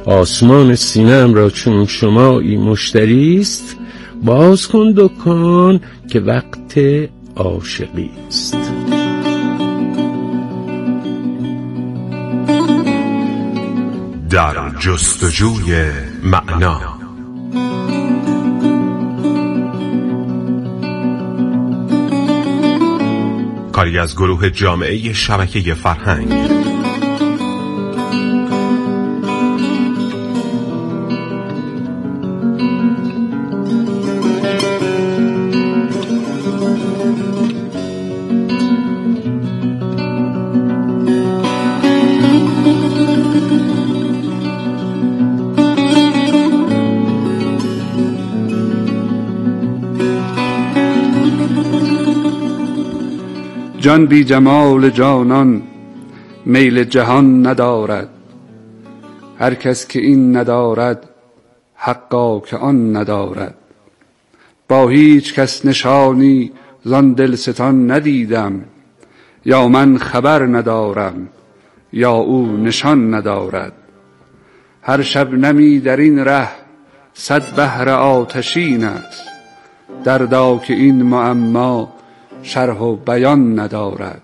آسمان سینه‌ام را چون شمایی مشتری است، باز کن دکان که وقت عاشقی است. در جستجوی معنا. کاری از گروه جامعه شبکه فرهنگ. جان بی جمال جانان میل جهان ندارد، هر کس که این ندارد حقا که آن ندارد. با هیچ کس نشانی زان دلستان ندیدم، یا من خبر ندارم یا او نشان ندارد. هر شبنمی در این ره صد بحر آتشین است، دردا که این معما شرح و بیان ندارد.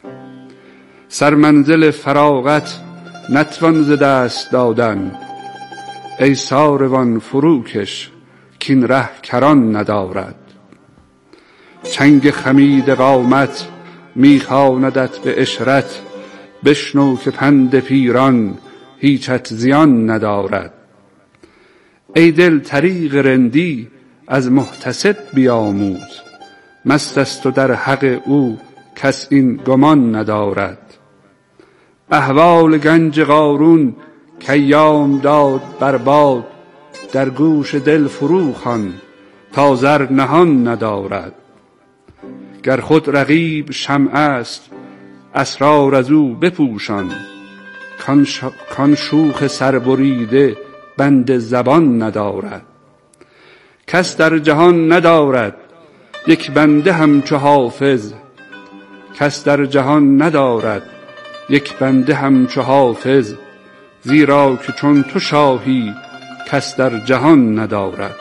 سرمنزل فراغت نتوان ز دست دادن، ای ساروان فروکش کین ره کران ندارد. چنگ خمید قامت میخواندت به عشرت، بشنو که پند پیران هیچت زیان ندارد. ای دل طریق رندی از محتسب بیاموز، مست است و در حق او کس این گمان ندارد. احوال گنج قارون که ایام داد بر باد، در گوش دل فرو خوان تا زر نهان ندارد. گر خود رقیب شمع است اسرار از او بپوشان، کان شوخ سربریده بند زبان ندارد. کس در جهان ندارد یک بنده همچو حافظ، کس در جهان ندارد یک بنده همچو حافظ، زیرا که چون تو شاهی کس در جهان ندارد.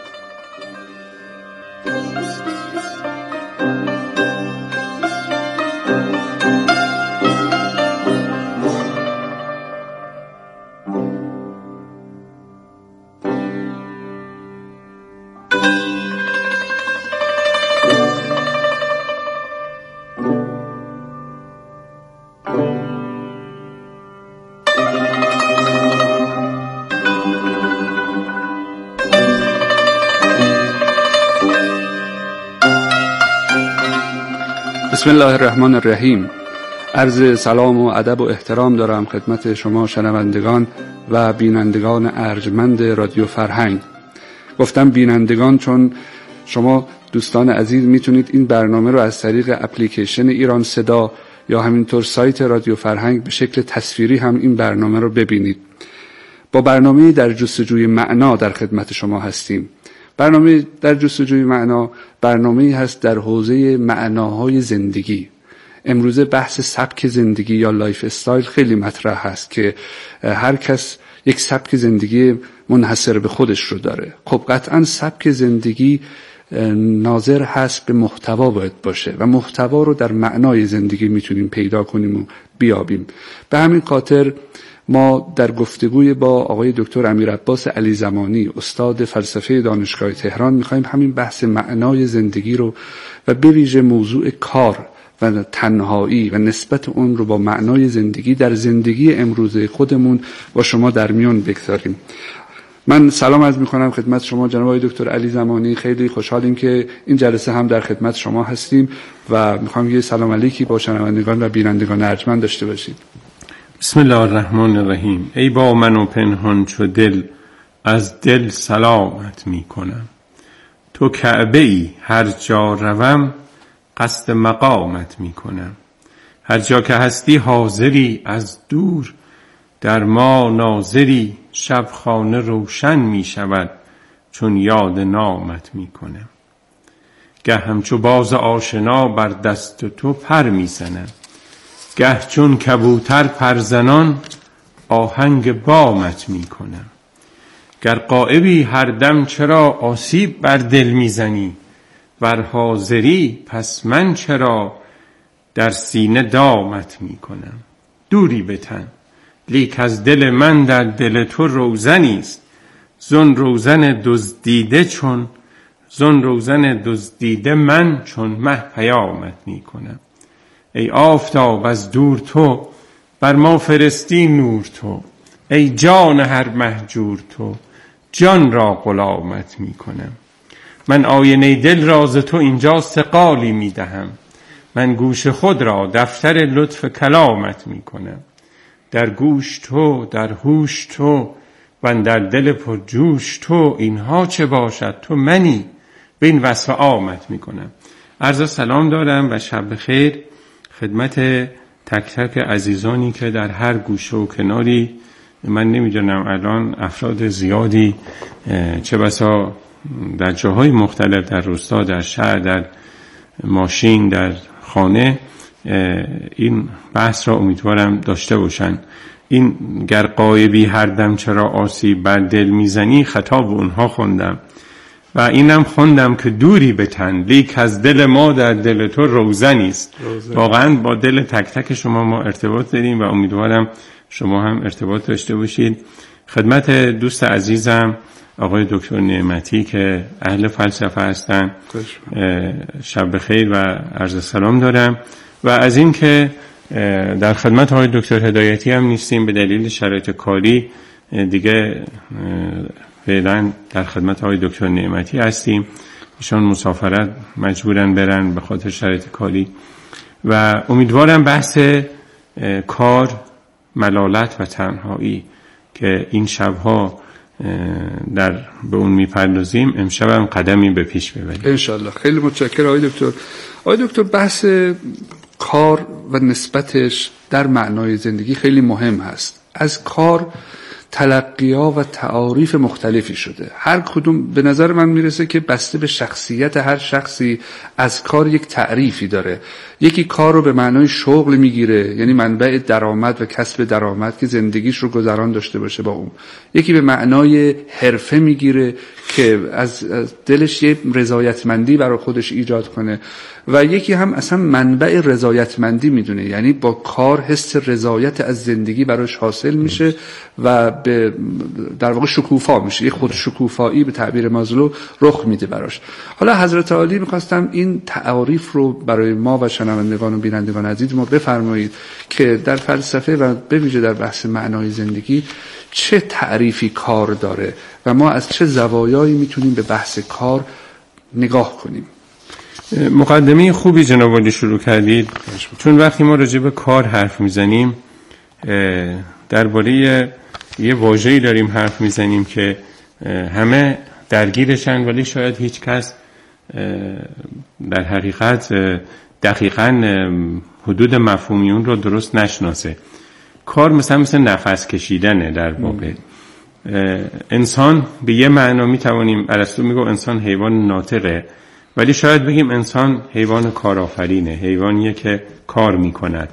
بسم الله الرحمن الرحیم. عرض سلام و ادب و احترام دارم خدمت شما شنوندگان و بینندگان ارجمند رادیو فرهنگ. گفتم بینندگان چون شما دوستان عزیز میتونید این برنامه رو از طریق اپلیکیشن ایران صدا یا همینطور سایت رادیو فرهنگ به شکل تصویری هم این برنامه رو ببینید. با برنامه در جستجوی معنا در خدمت شما هستیم. برنامه در جستجوی معنا برنامه‌ای هست در حوزه معناهای زندگی. امروزه بحث سبک زندگی یا لایف استایل خیلی مطرح هست که هر کس یک سبک زندگی منحصر به خودش رو داره. خب قطعاً سبک زندگی ناظر هست به محتوا باید باشه و محتوا رو در معنای زندگی میتونیم پیدا کنیم و بیابیم. به همین خاطر ما در گفتگوی با آقای دکتر امیرعباس علیزمانی استاد فلسفه دانشگاه تهران میخوایم همین بحث معنای زندگی رو و به ویژه موضوع کار و تنهایی و نسبت اون رو با معنای زندگی در زندگی امروزه خودمون با شما در میان بگذاریم. من سلام عرض میکنم خدمت شما جناب آقای دکتر علیزمانی. خیلی خوشحالیم که این جلسه هم در خدمت شما هستیم و میخوام یه سلام علیکی با شنوندگان و بینندگان ارجمند داشته باشید. بسم الله الرحمن الرحیم. ای با من و پنهان چو دل، از دل سلامت می کنم. تو کعبه ای هر جا روم، قصد مقامت می کنم. هر جا که هستی حاضری، از دور در ما ناظری. شب خانه روشن می شود چون یاد نامت می کنم. گه همچو باز آشنا بر دست تو پر می زنم، گه چون کبوتر پرزنان آهنگ بامت می کنم. گر غایبی هر دم چرا آسیب بر دل میزنی، ور حاضری پس من چرا در سینه دامت میکنم. دوری به تن لیک از دل من در دل تو روزنیست، زن روزن دزدیده چون زن روزن دزدیده من چون مه پیامت میکنم. ای آفتاب از دور تو بر ما فرستی نور تو، ای جان هر مهجور تو جان را غلامت میکنم. من آینه دل راز تو اینجا سقالی میدهم، من گوش خود را دفتر لطف کلامت میکنم. در گوش تو در هوش تو و در دل پر جوش تو، اینها چه باشد تو منی به این وصف عامت میکنم. عرض سلام دارم و شب بخیر خدمت تک تک عزیزانی که در هر گوشه و کناری، من نمیدونم الان افراد زیادی چه بسا در جاهای مختلف، در روستا، در شهر، در ماشین، در خانه، این بحث را امیدوارم داشته باشن. این گر غایبی هر دم چرا آسیب بر دل میزنی خطاب اونها خوندم و اینم خوندم که دوری به تن لیک از دل ما در دل تو روزنیست. واقعا با دل تک تک شما ما ارتباط داریم و امیدوارم شما هم ارتباط داشته باشید. خدمت دوست عزیزم آقای دکتر نعمتی که اهل فلسفه هستن شب بخیر و عرض سلام دارم و از این که در خدمت آقای دکتر هدایتی هم نیستیم به دلیل شرایط کاری، دیگه فعلا در خدمت آقای دکتر نعمتی هستیم. ایشان مسافرت مجبورن برن به خاطر شرایط کاری و امیدوارم بحث کار، ملالت و تنهایی که این شبها به اون میپردازیم امشب هم قدمی به پیش ببریم انشالله. خیلی متشکرم آقای دکتر. آقای دکتر بحث کار و نسبتش در معنای زندگی خیلی مهم هست. از کار تلقی‌ها و تعاریف مختلفی شده، هر کدوم به نظر من میرسه که بسته به شخصیت هر شخصی از کار یک تعریفی داره. یکی کار رو به معنای شغل میگیره، یعنی منبع درآمد و کسب درآمد که زندگیش رو گذران داشته باشه با اون. یکی به معنای حرفه میگیره که از دلش یه رضایتمندی برای خودش ایجاد کنه و یکی هم اصلا منبع رضایتمندی میدونه، یعنی با کار حس رضایت از زندگی براش حاصل میشه و در واقع شکوفا میشه، یه خود شکوفایی به تعبیر مازلو رخ میده براش. حالا حضرت عالی میخواستم این تعاریف رو برای ما و شنوندگان و بینندگان عزیز ما بفرمایید که در فلسفه و به ویژه در بحث معنای زندگی چه تعریفی کار داره و ما از چه زوایایی میتونیم به بحث کار نگاه کنیم. مقدمه خوبی جناب عالی شروع کردید، چون وقتی ما راجع به کار حرف میزنیم درباره یه واژه‌ای داریم حرف میزنیم که همه درگیرشن ولی شاید هیچ کس در حقیقت دقیقاً حدود مفهومی اون رو درست نشناسه. کار مثل نفس کشیدنه در واقع. انسان به یه معنا میتوانیم، ارسطو میگه انسان حیوان ناطقه، ولی شاید بگیم انسان حیوان کارآفرینه، حیوانیه که کار میکند.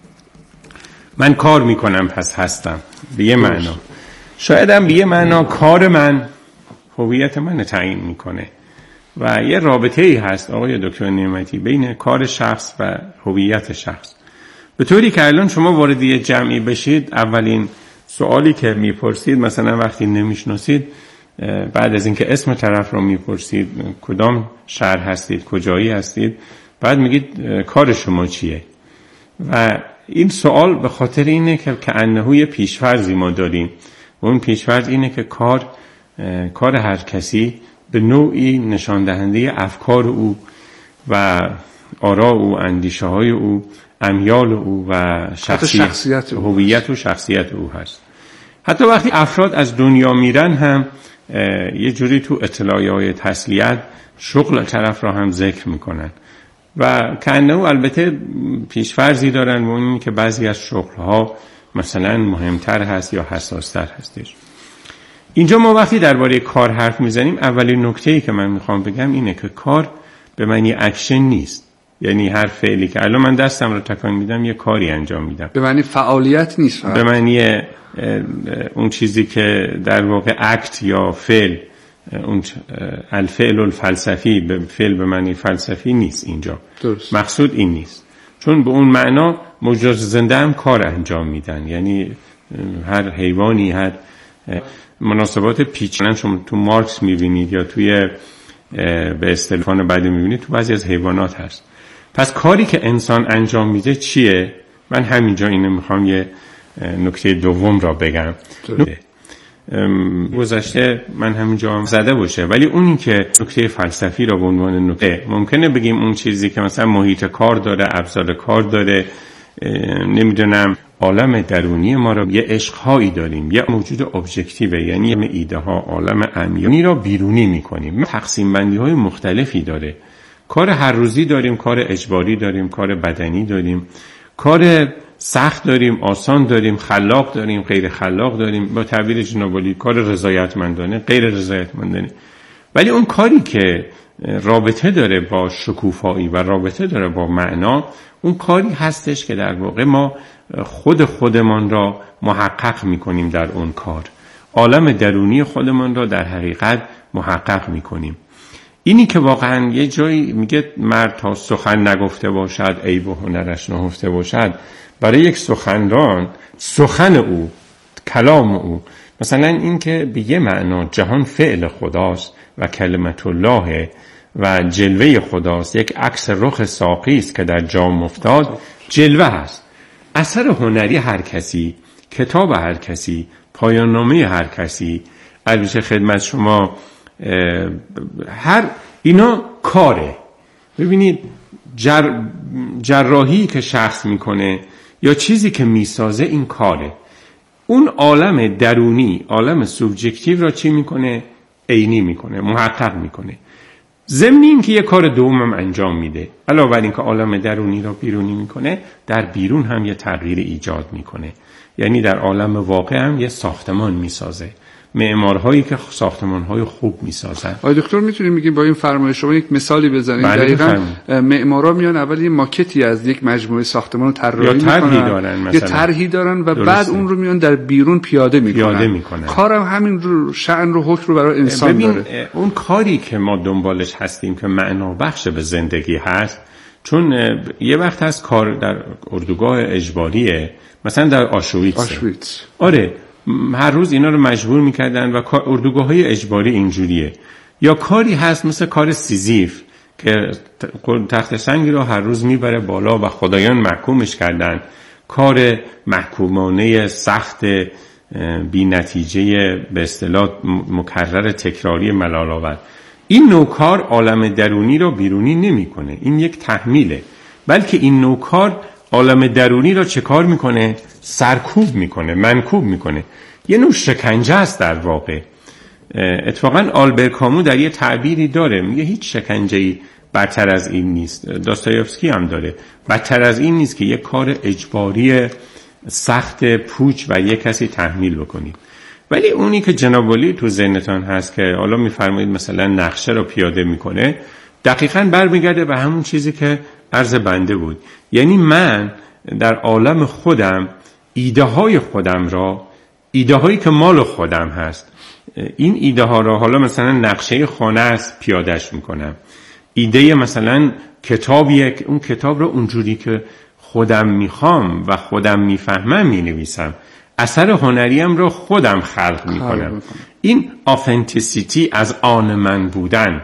من کار میکنم پس هستم به یه معنا. شاید هم به یه معنا کار من هویت من تعیین میکنه و یه رابطه ای هست آقای دکتر نعمتی بین کار شخص و هویت شخص، به طوری که الان شما وارد یه جمعی بشید اولین سوالی که میپرسید، مثلا وقتی نمیشناسید بعد از اینکه اسم طرف رو میپرسید کدام شهر هستید، کجایی هستید، بعد میگید کار شما چیه. و این سوال به خاطر اینه که انه یه پیشفرضی ما داریم و اون پیشفرض اینه که کار هر کسی به نوعی نشان دهنده افکار او و آرا او، اندیشه های او، امیال او و شخصیت هویت و شخصیت او هست. حتی وقتی افراد از دنیا میرن هم یه جوری تو اطلاعیه‌های تسلیت شغل طرف را هم ذکر میکنن و کانه البته پیشفرضی دارن و این که بعضی از شغلها مثلا مهمتر هست یا حساستر هستش. اینجا ما وقتی درباره کار حرف میزنیم اولین نکته‌ای که من میخوام بگم اینه که کار به معنی اکشن نیست، یعنی هر فعلی که الان من دستم رو تکان میدم یه کاری انجام میدم، به معنی فعالیت نیست، به معنی اون چیزی که در واقع اکت یا فعل، اون الفعل الفلسفی، به فعل به معنی فلسفی نیست اینجا. درست. مقصود این نیست، چون به اون معنا موجودات زنده هم کار انجام میدن. یعنی هر حیوانی، هر مناسبات پیچیده شما تو مارکس میبینید یا توی به اصطلاح بعدی میبینید تو بعضی از حیوانات هست. پس کاری که انسان انجام میده چیه؟ من همینجا اینو میخوام یه نکته دوم را بگم. گذشته من همینجا زده باشه، ولی اونی که نکته فلسفی را به عنوان نکته، ممکنه بگیم اون چیزی که مثلا محیط کار داره، ابزار کار داره، نمیدونم عالم درونی ما را، یه عشقهایی داریم، یه موجود ابجکتیو، یعنی یه ایده ها، عالم عمیانی را بیرونی میکنیم. تقسیم بندی های مختلفی داره. کار هر روزی داریم، کار اجباری داریم، کار بدنی داریم، کار سخت داریم، آسان داریم، خلاق داریم، غیر خلاق داریم، با تعبیر جناب عالی کار رضایتمندانه، غیر رضایتمندانه. ولی اون کاری که رابطه داره با شکوفایی و رابطه داره با معنا، اون کاری هستش که در واقع ما خودمان را محقق میکنیم در اون کار. عالم درونی خودمان را در حقیقت محقق میکنیم. اینی که واقعا یه جایی میگه مرد تا سخن نگفته باشد عیب و هنرش نهفته باشد. برای یک سخنران سخن او، کلام او، مثلا این که به یه معنا جهان فعل خداست و کلمت الله و جلوه خداست، یک عکس رخ ساقی است که در جام افتاد، جلوه هست. اثر هنری هر کسی، کتاب هر کسی، پایان نامه هر کسی، البته خدمت شما هر اینا کاره. ببینید جراحی که شخص میکنه یا چیزی که میسازه، این کاره. اون عالم درونی، عالم سوبژکتیو را چی میکنه؟ عینی میکنه، محقق میکنه. ضمن این که یه کار دومم انجام میده، علاوه بر این که عالم درونی را بیرونی میکنه، در بیرون هم یه تغییر ایجاد میکنه. یعنی در عالم واقع هم یه ساختمان میسازه، معمارهایی که ساختمانهای خوب میسازن. آقای دکتر میتونیم بگیم با این فرمایش شما یک مثالی بزنید؟ دقیقاً معمارا میان اول یه ماکتی از یک مجموعه ساختمان رو طراحی میکنن، یه طرحی دارن و درسته. بعد اون رو میان در بیرون پیاده میکنن. کارم همین رو، شأن رو، حکم رو برای انسان داره. اون کاری که ما دنبالش هستیم که معنا بخش به زندگی هست، چون یه وقت هست کار در اردوگاه اجباریه، مثلا در آشویتس. آره، هر روز اینا رو مجبور میکردن و اردوگاه‌های اجباری اینجوریه. یا کاری هست مثل کار سیزیف که تخت سنگی رو هر روز میبره بالا و خدایان محکومش کردن، کار محکومانه سخت بی نتیجه به اصطلاح مکرر تکراری ملال‌آور. این نوع کار عالم درونی رو بیرونی نمیکنه، این یک تحمیله، بلکه این نوع کار عالم درونی رو چه کار میکنه؟ سرکوب میکنه، منکوب میکنه. یه نوع شکنجه است در واقع. اتفاقا آلبر کامو در یه تعبیری داره، میگه هیچ شکنجه‌ای بدتر از این نیست. داستایوفسکی هم داره، بدتر از این نیست که یک کار اجباری سخت پوچ و یک کسی تحمیل بکنید. ولی اونی که جناب عالی تو ذهنتان هست که حالا میفرمایید مثلا نقشه رو پیاده میکنه، دقیقاً برمیگرده به همون چیزی که عرض بنده بود. یعنی من در عالم خودم ایده های خودم را، ایده هایی که مال خودم هست، این ایده ها را، حالا مثلا نقشه خانه است، پیادهش میکنم. ایده مثلا کتابیه، اون کتاب را اونجوری که خودم میخوام و خودم میفهمم مینویسم. اثر هنریم را خودم خلق میکنم. این آثنتیسیتی، از آن من بودن،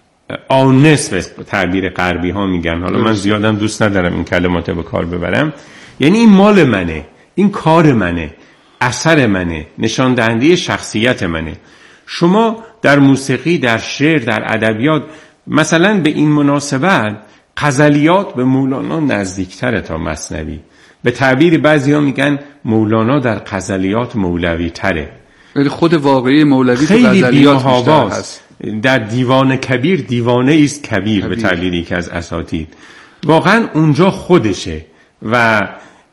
آنس به تعبیر غربی ها میگن، حالا من زیادم دوست ندارم این کلمات به کار ببرم. یعنی این مال منه، این کار منه، اثر منه، نشان دهنده شخصیت منه. شما در موسیقی، در شعر، در ادبیات، مثلا به این مناسبت غزلیات به مولانا نزدیکتره تا مثنوی. به تعبیر بعضی ها میگن مولانا در غزلیات مولوی تره. ولی خود واقعی مولوی تو غزلیات بیشتر هست. در دیوان کبیر دیوانه است کبیر، به تعبیری که از اساطیر. واقعا اونجا خودشه و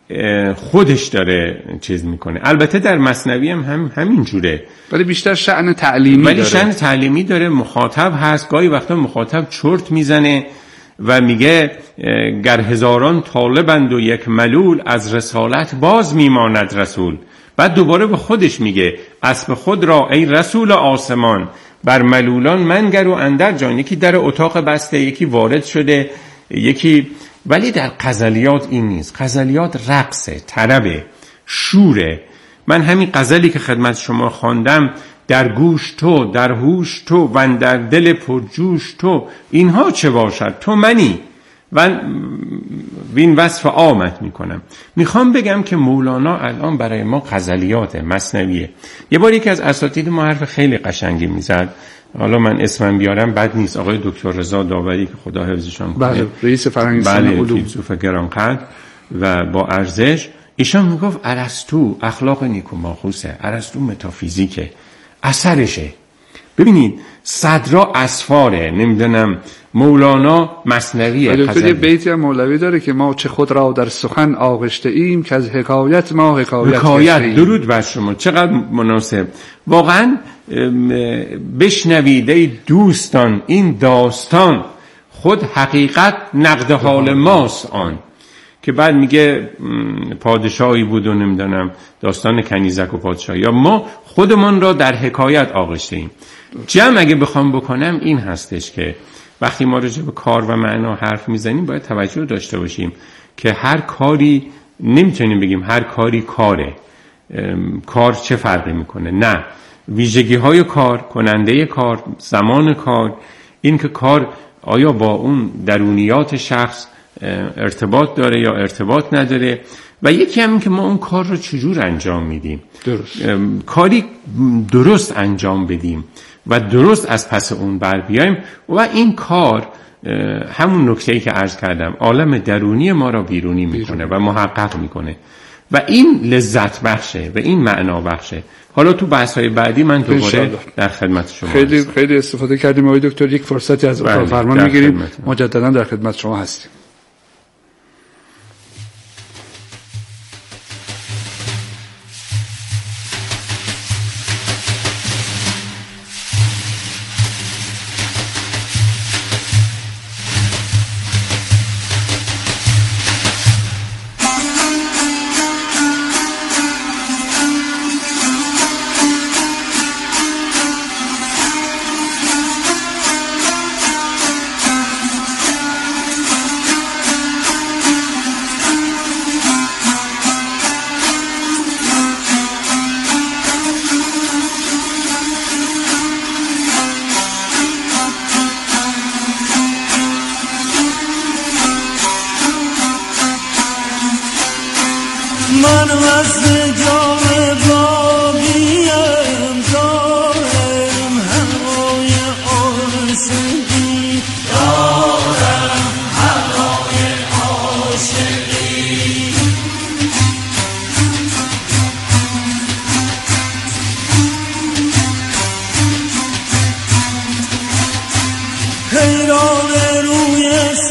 خودش داره چیز میکنه. البته در مثنوی هم همین جوره، ولی بیشتر شأن تعلیمی داره. شأن تعلیمی داره، مخاطب هست. گاهی وقتا مخاطب چرت میزنه و میگه گر هزاران طالبند و یک ملول، از رسالت باز میماند رسول. بعد دوباره به خودش میگه اسب خود را ای رسول آسمان بر ملولان منگر و اندر جان. یکی در اتاق بسته، یکی وارد شده، یکی. ولی در غزلیات این نیست. غزلیات رقصه، طربه، شوره. من همین غزلی که خدمت شما خواندم، در گوش تو، در هوش تو و در دل پرجوش تو، اینها چه باشد تو منی و این وصف آمد میکنم. میخوام بگم که مولانا الان برای ما غزلیات مثنویه. یه بار یکی از اساتید ما حرف خیلی قشنگی میزد، حالا من اسمم بیارم بد نیست، آقای دکتر رضا داوری که خدا حفظشان کنه، بله، رئیس فرهنگستان علوم، فیلسوف گرانقدر و با ارزش، ایشان میگفت ارسطو اخلاق نیکوماخوسه، ارسطو متافیزیکه، اثرشه. ببینید صدرا اسفاره، نمیدونم مولانا مثنویه. دکتر یه بیتی هم مولوی داره که ما چه خود را در سخن آغشته ایم که از حکایت ما حکایت. درود بر شما، چقدر مناسب. واقعا بشنوید ای دوستان این داستان، خود حقیقت نقد حال ماست آن. که بعد میگه پادشاهی بود و نمیدونم داستان کنیزک و پادشاهی، یا ما خودمان را در حکایت آغشته ایم. جمع اگه بخوام بکنم این هستش که وقتی ما راجع به کار و معنا حرف میزنیم باید توجه داشته باشیم که هر کاری نمیتونیم بگیم هر کاری کاره. کار چه فرقی میکنه؟ نه، ویژگی های کار، کننده کار، زمان کار، این که کار آیا با اون درونیات شخص ارتباط داره یا ارتباط نداره، و یکی هم این که ما اون کار رو چجور انجام میدیم. درست. کاری درست انجام بدیم و درست از پس اون بر بیایم و این کار همون نکته‌ای که عرض کردم عالم درونی ما را بیرونی میکنه و محقق میکنه و این لذت بخشه و این معنا بخشه. حالا تو بحث‌های بعدی من دوباره در خدمت شما خیلی استفاده کردیم آقای دکتر. یک فرصتی از اتاق فرمان میگیریم، مجددا در خدمت شما هستیم. من وزن جام باقیم دارم، هوای عاشقی دارم، هوای عاشقی. حیران روی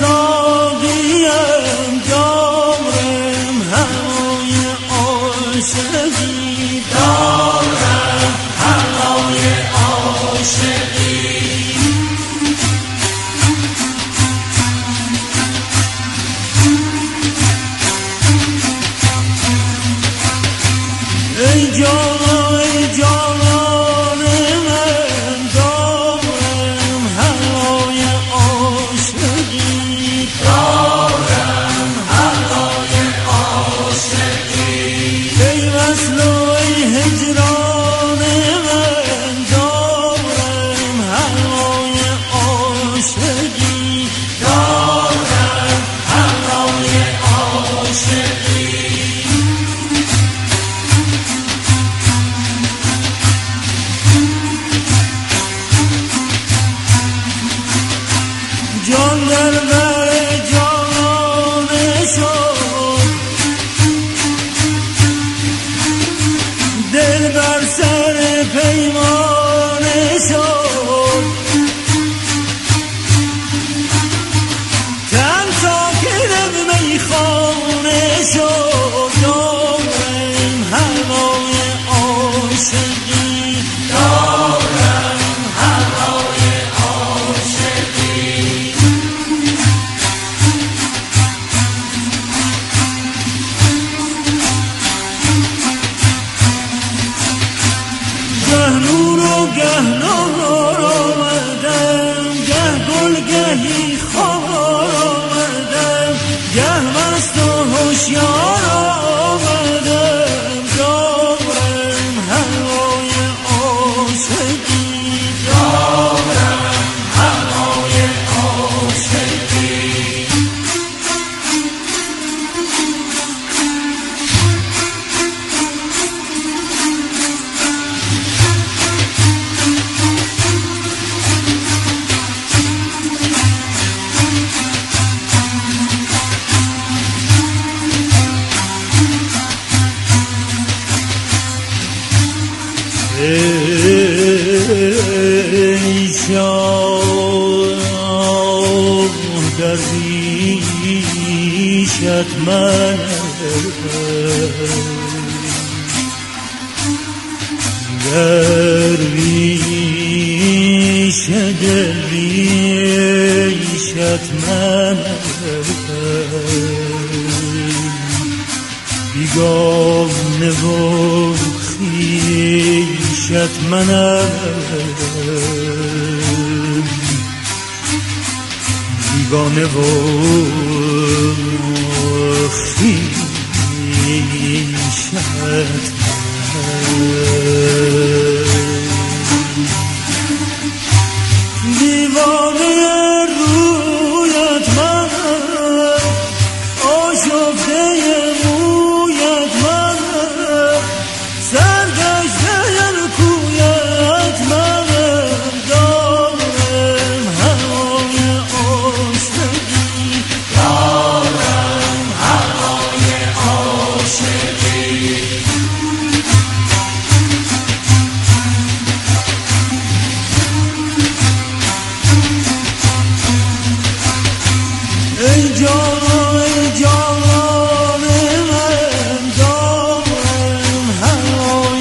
ساقیم دارم، هوای عاشقی دارم، هوای عاشقی. ای جان ای جانان من دارم، هوای عاشقی دارم، هوای عاشقی. ای وصل و ای هجران من دارم، هوای عاشقی دارم، هوای عاشقی. جان در بر جان شد، دل بر سر پیمان شد، تن ساکن میخانه شد. دارم هوای عاشقی دارم، هوای عاشقی. گه نار آمدم گه گل گهی خار آمدم گه مست و هوشیار آمدم دارم هوای عاشقی دارم هوای عاشقی ای شاه درویشت من درویش درویشت من بیگانه و خویشت منم بیگانه و خویشت دیوانه رویت من آشفته مویت من سرگشته کویت من دارم هوای عاشقی دارم هوای عاشقی ای جان ای جان من دارم هوای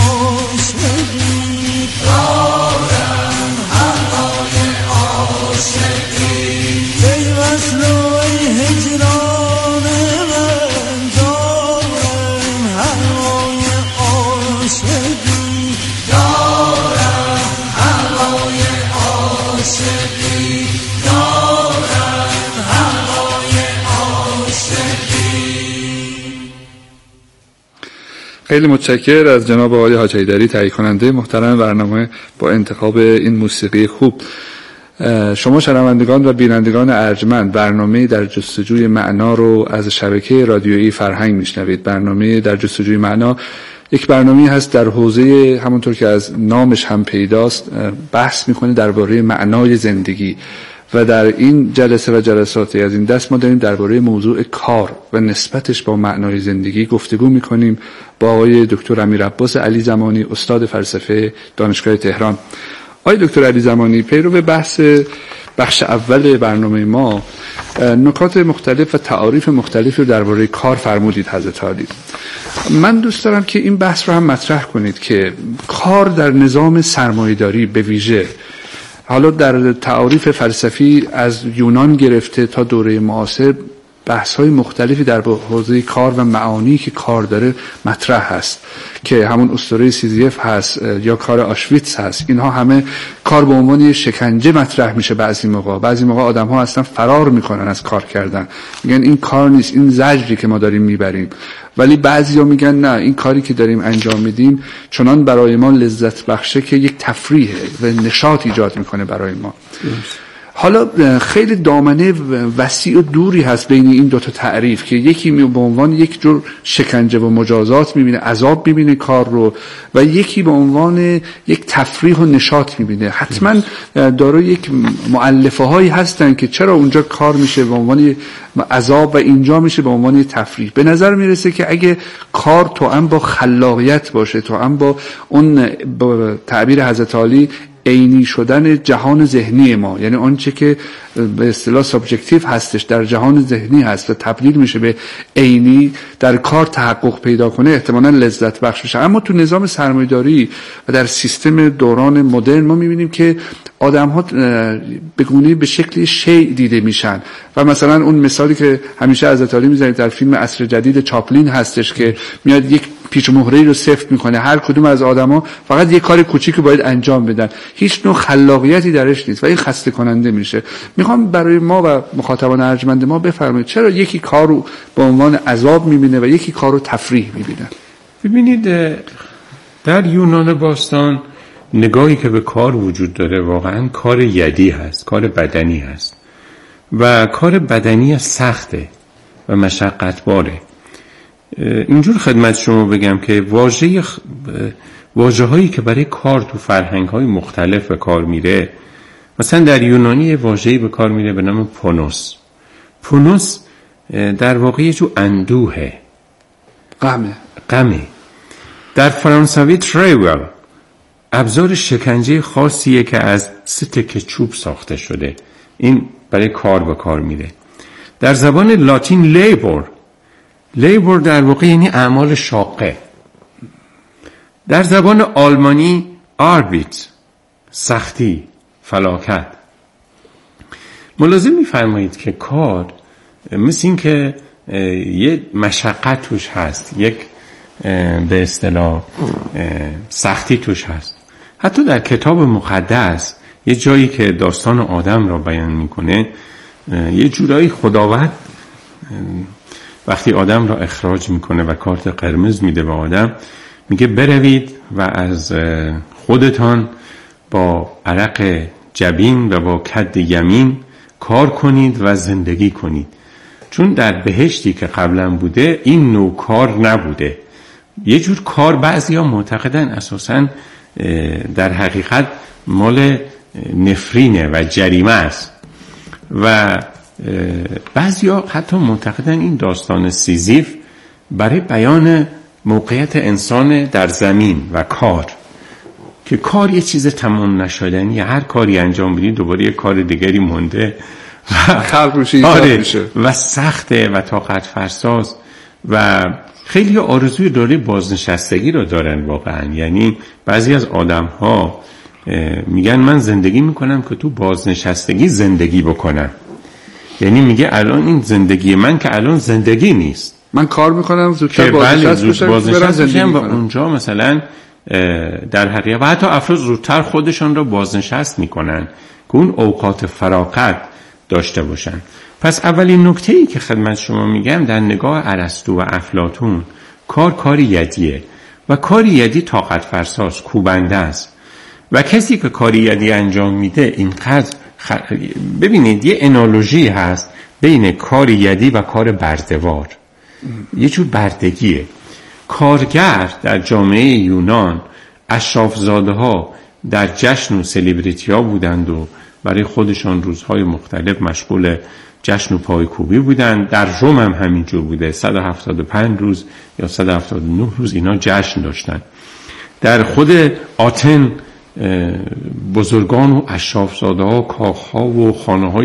عاشقی دارم هوای عاشقی ای وصل و ای هجران من دارم هوای عاشقی دارم هوای عاشقی خیلی متشکر از جناب آقای حاج حیدری تهیه کننده محترم برنامه با انتخاب این موسیقی خوب. شما شنوندگان و بینندگان ارجمند برنامه در جستجوی معنا رو از شبکه رادیویی فرهنگ میشنوید. برنامه در جستجوی معنا یک برنامه هست در حوزه همونطور که از نامش هم پیداست بحث میکنه درباره معنای زندگی و در این جلسه و جلساتی از این دست ما داریم درباره موضوع کار و نسبتش با معنای زندگی گفتگو میکنیم با آقای دکتر امیرعباس علی زمانی استاد فلسفه دانشگاه تهران. آقای دکتر علی زمانی پیرو به بخش اول برنامه ما نکات مختلف و تعاریف مختلفی رو درباره کار فرمودید حضرت عالی. من دوست دارم که این بحث رو هم مطرح کنید که کار در نظام سرمایه‌داری به ویژه حالا در تعاریف فلسفی از یونان گرفته تا دوره معاصر بحث‌های مختلفی در حوزه کار و معانی که کار داره مطرح هست که همون اسطوره سیزیف هست یا کار آشویتس هست. اینها همه کار به عنوان شکنجه مطرح میشه. بعضی موقع آدم‌ها اصلا فرار میکنن از کار کردن، میگن این کار نیست، این زجری که ما داریم میبریم. ولی بعضیا میگن نه، این کاری که داریم انجام میدیم چنان برای ما لذت بخشه که یک تفریحه و نشاط ایجاد میکنه برای ما. حالا خیلی دامنه وسیع و دوری هست بین این دو تا تعریف که یکی به عنوان یک جور شکنجه و مجازات میبینه، عذاب میبینه کار رو، و یکی به عنوان یک تفریح و نشاط میبینه. حتما دارای یک مؤلفه هایی هستن که چرا اونجا کار میشه به عنوان عذاب و اینجا میشه به عنوان تفریح. به نظر میرسه که اگه کار توأم با خلاقیت باشه، توأم با اون با تعبیر حضرت عالی عینی شدن جهان ذهنی ما، یعنی آنچه که به اصطلاح سابجکتیو هستش در جهان ذهنی هست و تبدیل میشه به عینی، در کار تحقق پیدا کنه، احتمالاً لذت بخش بشه. اما تو نظام سرمایه‌داری و در سیستم دوران مدرن ما میبینیم که آدم‌ها به گونه‌ای به شکل شیء دیده میشن و مثلا اون مثالی که همیشه حضرت علی میزنید در فیلم عصر جدید چاپلین هستش که میاد یک پیچ و مهره‌ای رو سفت میکنه. هر کدوم از آدما فقط یه کار کوچیکی باید انجام بدن، هیچ نوع خلاقیتی درش نیست و این خسته کننده میشه. میخوام برای ما و مخاطبان ارجمند ما بفرمایید چرا یکی کار رو به عنوان عذاب میبینه و یکی کار رو تفریح میبینه؟ ببینید در یونان باستان نگاهی که به کار وجود داره واقعا کار یدی هست، کار بدنی هست و کار بدنی سخته و مشقتباره. اینجور خدمت شما بگم که واژه هایی که برای کار تو فرهنگ های مختلف به کار میره، مثلا در یونانی واژه‌ای به کار میره به نام پونوس. پونوس در واقع یه جو اندوهه، غمه. در فرانسوی تریول ابزار شکنجه خاصیه که از 3 تکه چوب ساخته شده، این برای کار به کار میره. در زبان لاتین لیبر در واقع یعنی اعمال شاقه. در زبان آلمانی آربیت، سختی، فلاکت. ملاحظه می‌فرمایید که کار مثل این که یه مشقت توش هست، یک به اصطلاح سختی توش هست. حتی در کتاب مقدس یه جایی که داستان آدم را بیان میکنه، یه جورایی خداوند وقتی آدم را اخراج میکنه و کارت قرمز میده به آدم، میگه بروید و از خودتان با عرق جبین و با کد یمین کار کنید و زندگی کنید. چون در بهشتی که قبلا بوده این نوع کار نبوده. یه جور کار بعضیا معتقدن اساساً در حقیقت مال نفرینه و جریمه است و بعضیا حتی معتقدن این داستان سیزیف برای بیان موقعیت انسان در زمین و کار، که کار یه چیز تمام نشدنی، هر کاری انجام بدی دوباره یه کار دیگری مونده و خلق میشه و سخته و طاقت فرساست و خیلی آرزوی دوره بازنشستگی رو دارن واقعا. یعنی بعضی از آدم ها میگن من زندگی میکنم که تو بازنشستگی زندگی بکنم. یعنی میگه الان این زندگی من که الان زندگی نیست، من کار میکنم زودتر بازنشست بشم و اونجا مثلا در حقیقت و حتی افراد زودتر خودشان را بازنشست میکنن که اون اوقات فراغت داشته باشن. پس اولین نکته‌ای که خدمت شما میگم در نگاه ارسطو و افلاطون، کار یدیه و کار یدی طاقت فرساست، کوبنده است و کسی که کار یدی انجام میده اینقدر ببینید یه انالوژی هست بین کار یدی و کار برده‌وار، یه جور بردگیه. کارگر در جامعه یونان اشراف‌زاده‌ها در جشن و سلیبریتی‌ها بودند و برای خودشان روزهای مختلف مشغول جشن و پایکوبی بودند. در روم هم همینجور بوده، 175 روز یا 179 روز اینا جشن داشتن. در خود آتن بزرگان و اشراف‌زاده‌ها کاخ‌ها و خانه‌های